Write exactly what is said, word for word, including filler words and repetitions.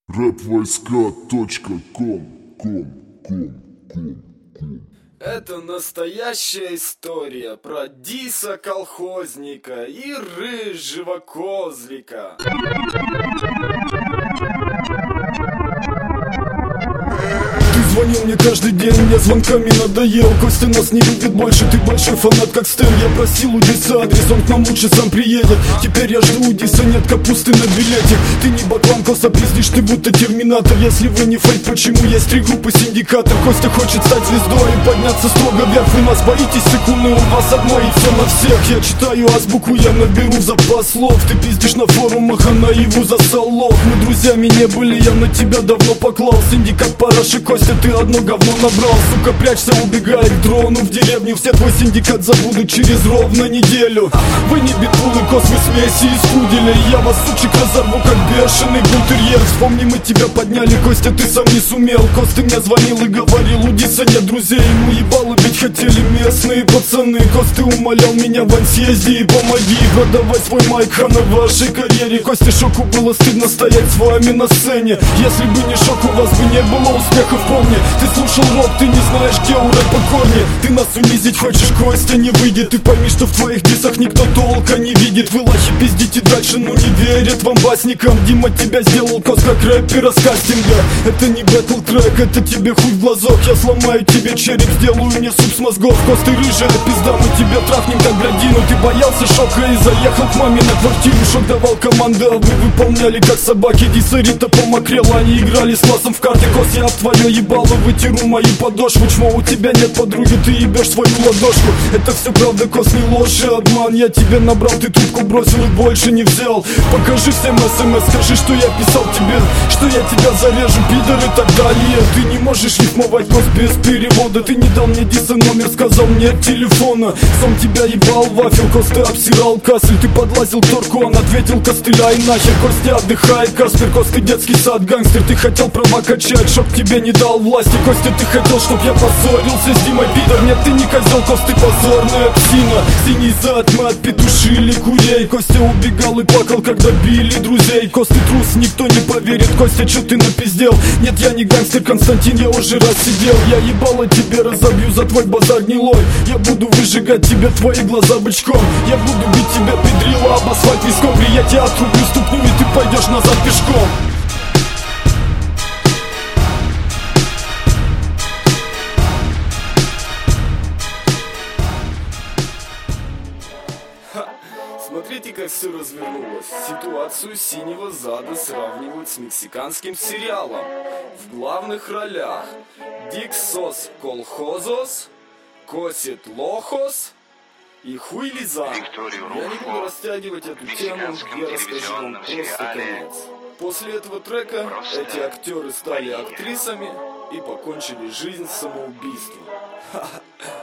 рэп-войска точка ком ком ком ком ком. Это настоящая история про Диса колхозника и рыжего козлика. Ты звонил мне каждый день, мне звонками надоел. Костя нас не любит больше, ты большой фанат как Стэн. Я просил у Диса адрес, он к нам лучше сам приедет. Теперь я жду у Диса, нет капусты на билете. Ты не баклан, Коса, пиздишь, ты будто терминатор. Если вы не фейк, почему есть три группы синдикатор? Костя хочет стать звездой и подняться строго вверх. Вы нас боитесь секунды, у вас одно и все на всех. Я читаю азбуку, я наберу запас слов. Ты пиздишь на форумах, а наяву за солов. Мы друзьями не были, я на тебя давно поклал. Синдикат параши, Костя, ты одно говно набрал. Сука, прячься, убегай к дрону в деревню. Все твой синдикат забудут через ровно неделю. Вы не битбулы, Кос, вы смеси из пуделя. Я вас, сучек, разорву, как бешеный бультерьер. Вспомни, мы тебя подняли, Костя, ты сам не сумел. Кос, ты мне звонил и говорил, у Диса нет друзей. Ему ебало бить хотели местные пацаны. Кос, ты умолял меня, Вань, съезди и помоги продавать свой майк на вашей карьере. Костя, шоку было стыдно стоять с вами на сцене. Если бы не шок, у вас бы не было успехов, помни. Ты слушал рок, ты не знаешь, где у рэпа корни. Ты нас унизить хочешь, Костя, не выйдет. Ты пойми, что в твоих дисах никто толка не видит. Вы лохи пиздите дальше, но не верят вам басникам. Дима тебя сделал, Кос, как рэпера с кастинга. Это не бэтл трек, это тебе хуй в глазок. Я сломаю тебе череп, сделаю мне суп с мозгов. Кос, ты рыжая пизда, мы тебя трахнем как блядину. Ты боялся шока и заехал к маме на квартиру. Шок давал команды, а вы выполняли как собаки. Диса Рита помокрела, они играли с классом в карты. Кос, я об твое ебало вытеру мою подошву. Чмо, у тебя нет подруги, ты ебешь свою ладошку. Это все правда, Кос, не ложь и обман. Я тебе набрал, ты трубку бросил и больше не взял. Покажи всем смс, скажи, что я писал тебе, что я тебя зарежу, пидор, и так далее. Ты не можешь рифмовать, Кос, без перевода. Ты не дал мне Диса номер, сказал нет телефона. Сам тебя ебал вафел, Кос, ты обсирал кассель. Ты подлазил к торку, он ответил костыля и нахер. Костя отдыхает, Каспер, Кос, ты детский сад, гангстер. Ты хотел права качать, шок тебе не дал власти. Костя, ты хотел, чтоб я поссорился с Димой, пидор. Нет, ты не козел, Кос, ты позорная псина. Синий зад, мы отпетушили курей. Костя убегал и плакал, когда били друзей. Кос, ты трус, никто не поверит. Костя, чё ты напиздел? Нет, я не гангстер, Константин, я уже раз сидел. Я ебало тебе разобью за твой базар гнилой. Я буду выжигать тебе твои глаза бычком. Я буду бить тебя, педрила, об асфальт виском. Я тебя отрублю ступню, и ты пойдешь назад пешком. Смотрите, как все развернулось. Ситуацию синего зада сравнивают с мексиканским сериалом. В главных ролях Диксос Колхозос, Косит Лохос и Хуй Лизан. Я не буду растягивать эту тему, я расскажу вам просто конец. После этого трека эти актеры стали актрисами и покончили жизнь самоубийством.